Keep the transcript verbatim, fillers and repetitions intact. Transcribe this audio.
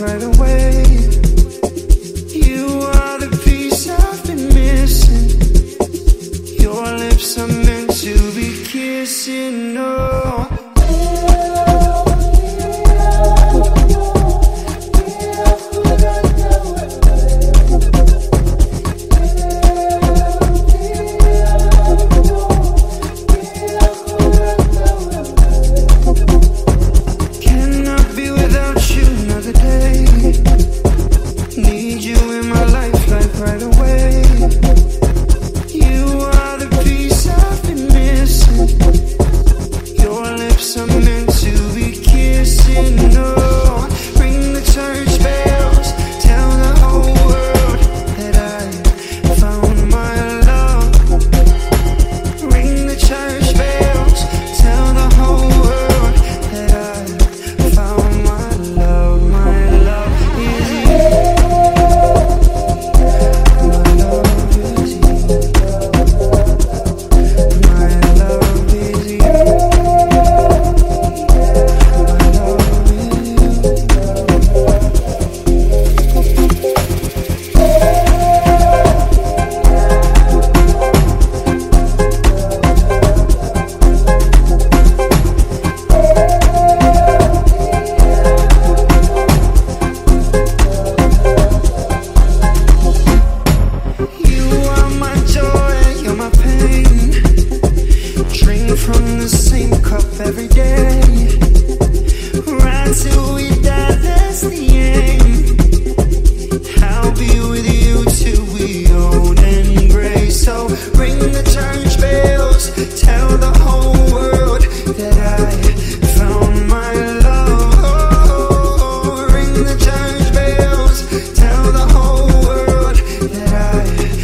right away. You are the piece I've been missing. Your lips are meant to be kissing. Oh, from the same cup every day, right till we die, that's the aim. I'll be with you till we old and gray. So ring the church bells, tell the whole world that I found my love. Oh, ring the church bells, tell the whole world that I